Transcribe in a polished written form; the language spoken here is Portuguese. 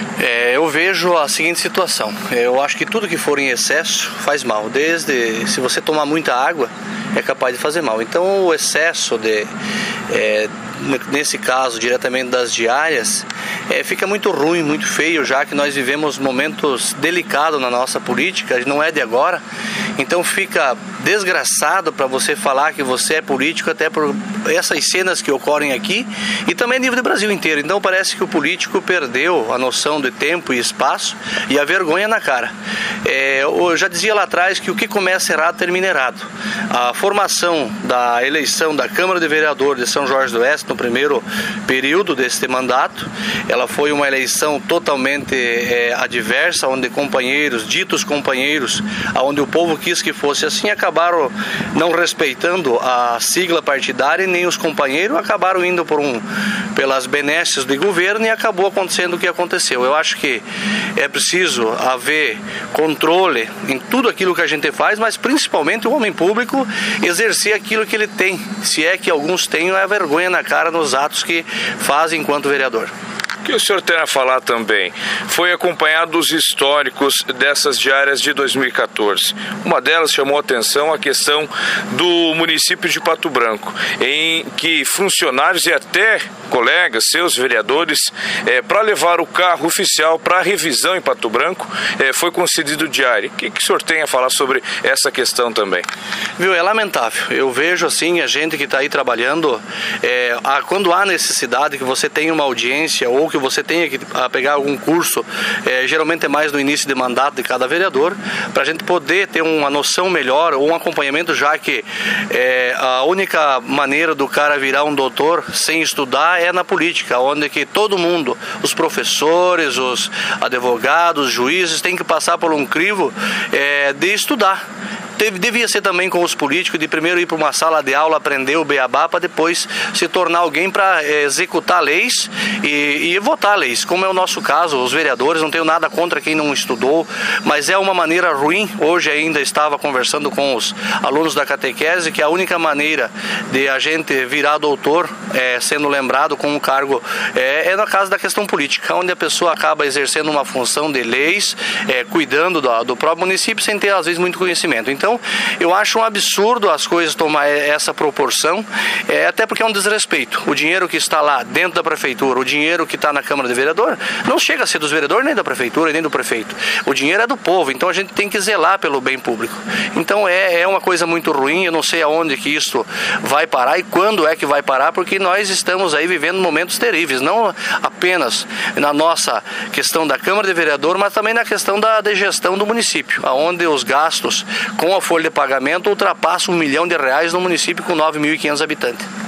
Eu vejo a seguinte situação. Eu acho que tudo que for em excesso faz mal. Desde se você tomar muita água, é capaz de fazer mal. Então o excesso nesse caso, diretamente das diárias, fica muito ruim, muito feio, já que nós vivemos momentos delicados na nossa política, não é de agora. Então fica desgraçado para você falar que você é político, até por essas cenas que ocorrem aqui e também a nível do Brasil inteiro. Então parece que o político perdeu a noção de tempo e espaço e a vergonha na cara. Eu já dizia lá atrás que o que começa errado termina errado. A formação da eleição da Câmara de Vereadores de São Jorge do Oeste no primeiro período deste mandato, ela foi uma eleição totalmente adversa, onde ditos companheiros, onde o povo quis que fosse assim, acabaram não respeitando a sigla partidária e nem os companheiros, acabaram indo pelas benesses do governo e acabou acontecendo o que aconteceu. Eu acho que é preciso haver controle em tudo aquilo que a gente faz, mas principalmente o homem público exercer aquilo que ele tem, se é que alguns tenham a vergonha na cara nos atos que fazem enquanto vereador. O que o senhor tem a falar também foi acompanhado dos históricos dessas diárias de 2014. Uma delas chamou a atenção a questão do município de Pato Branco, em que funcionários e até colegas, seus vereadores, para levar o carro oficial para revisão em Pato Branco, foi concedido diária. O que o senhor tem a falar sobre essa questão também? É lamentável. Eu vejo assim, a gente que está aí trabalhando, quando há necessidade que você tenha uma audiência ou que você tenha que pegar algum curso, geralmente é mais no início de mandato de cada vereador, para a gente poder ter uma noção melhor ou um acompanhamento, já que a única maneira do cara virar um doutor sem estudar é na política, onde que todo mundo, os professores, os advogados, os juízes, tem que passar por um crivo de estudar. Devia ser também com os políticos, de primeiro ir para uma sala de aula, aprender o beabá, para depois se tornar alguém para executar leis e votar leis, como é o nosso caso, os vereadores. Não tenho nada contra quem não estudou, mas é uma maneira ruim. Hoje ainda estava conversando com os alunos da catequese que a única maneira de a gente virar doutor, sendo lembrado com um cargo, é na casa da questão política, onde a pessoa acaba exercendo uma função de leis, cuidando do próprio município, sem ter às vezes muito conhecimento. Então, eu acho um absurdo as coisas tomar essa proporção, até porque é um desrespeito. O dinheiro que está lá dentro da prefeitura, o dinheiro que está na Câmara de Vereador, não chega a ser dos vereadores, nem da prefeitura, nem do prefeito. O dinheiro é do povo, então a gente tem que zelar pelo bem público. Então, é uma coisa muito ruim, eu não sei aonde que isso vai parar e quando é que vai parar, porque nós estamos aí vivendo momentos terríveis, não apenas na nossa questão da Câmara de Vereador, mas também na questão da gestão do município, onde os gastos com a folha de pagamento ultrapassa R$1 milhão no município com 9.500 habitantes.